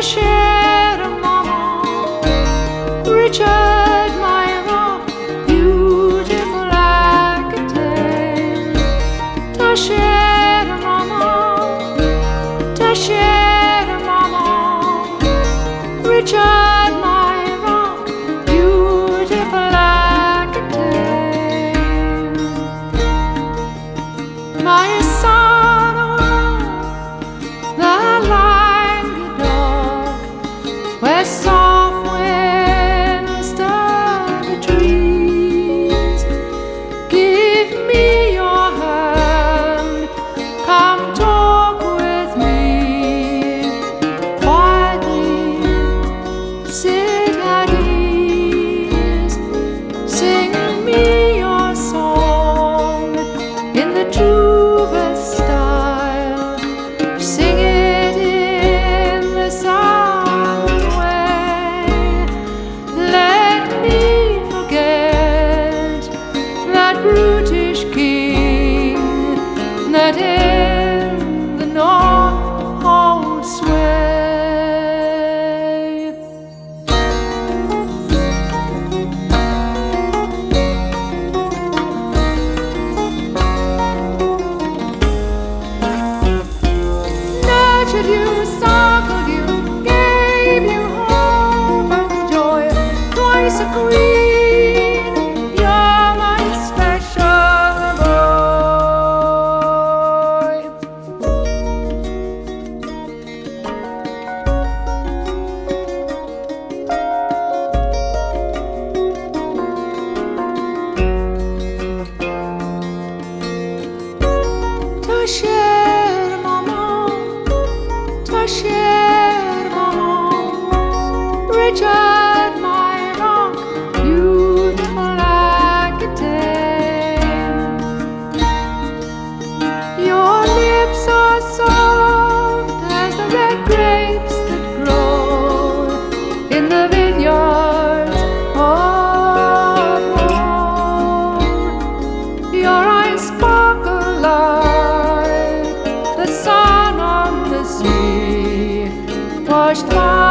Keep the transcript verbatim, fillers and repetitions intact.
Tashira mama, Richard my rock, beautiful like a tale. Tashira mama, Tashira mama, Richard my rock, beautiful like a tale. My son, oh, the Languedoc, where soft winds stir the trees. Give me your hand, come talk with me. Quietly sit at ease, sing me your song in the truest style. Sing it in the silent way. Let me forget that brutish king that in the north holds sway. Nurtured you, suckled you, gave you hope and joy. Twice a queen, you're my special boy. Tashira mama, Tashira mama, Richard my rock, beautiful like a tale. Your lips are soft as the red grapes that grow in the vineyards of war. Your eyes sparkle like the sun on the sea, washed by